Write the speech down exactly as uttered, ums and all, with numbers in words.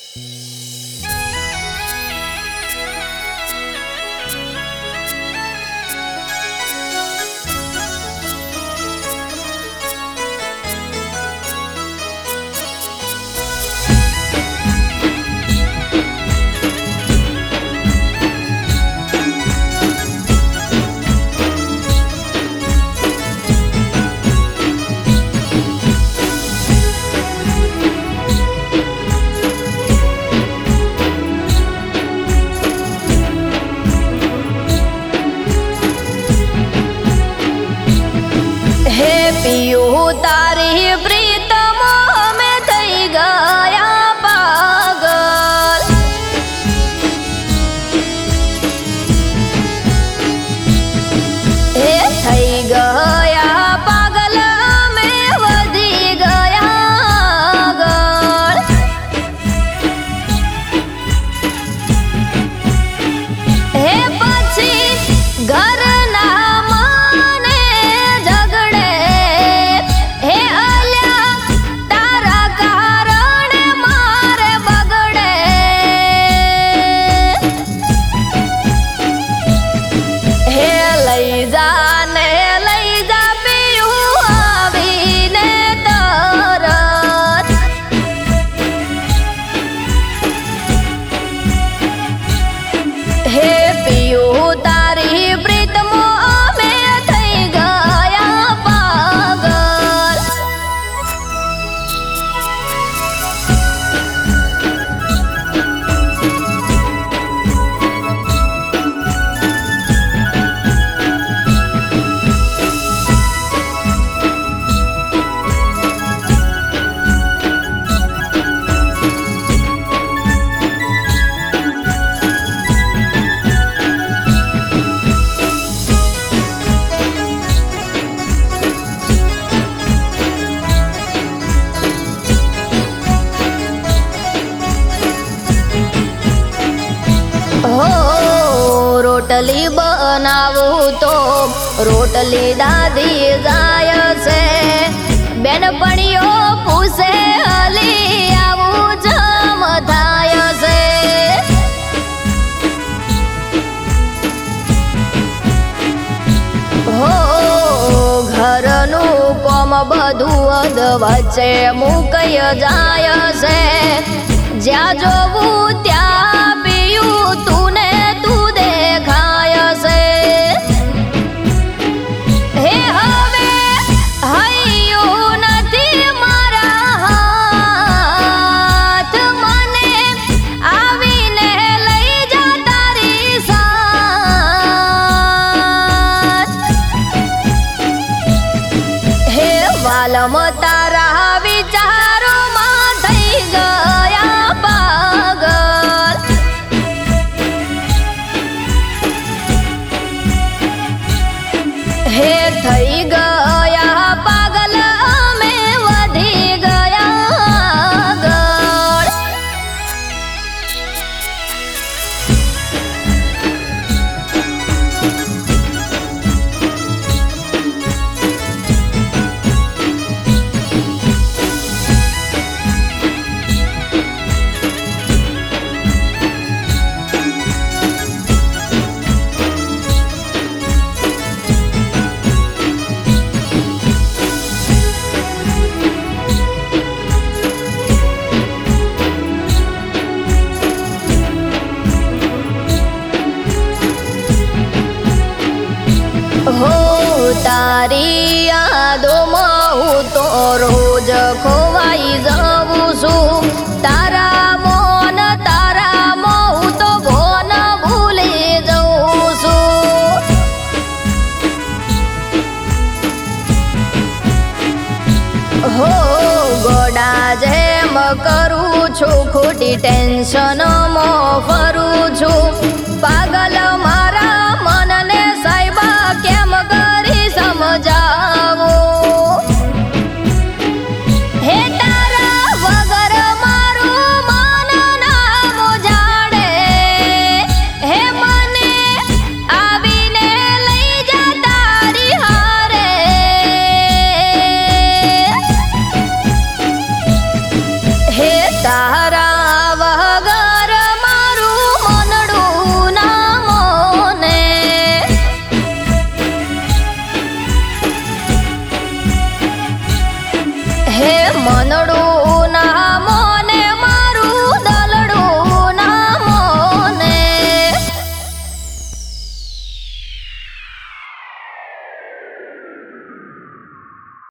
पियू तारी प्रीतम में थई गया पागल। हे थई गया पागल में वधी गया गल। हे पछी घर रोटली बनावू तो रोटली दादी जाय से बेनपणियो पूछे हली आवू जम थाय से। हो घरनु कोम बधु अध वच्चे मुकय जाय से। ज्या जोवू त्या पियू तूने तू देखाय से। हे हवे हयो नथी मारा हाथ मने आवीने लई जा तारी साथ। हे वालम तारा विचारो मां थई गया पागल। हे थई गया पागल में वधी गया गल। हो तारी यादो माहू तो रोज खोवाई जाऊं छू। तारा मोन तारा मोहू तो भोन भूली जाऊं छू। हो गोड़ा जेम करूं छू खोटी टेंशन मो फरूं छू। पागल मारा मन ने साहिबा केम करी समझावो। हे तारा वगर मारू मन ना मुजाड़े। हे मने आवीने लई जा तारी हारे। हे तारा वह હે મનડું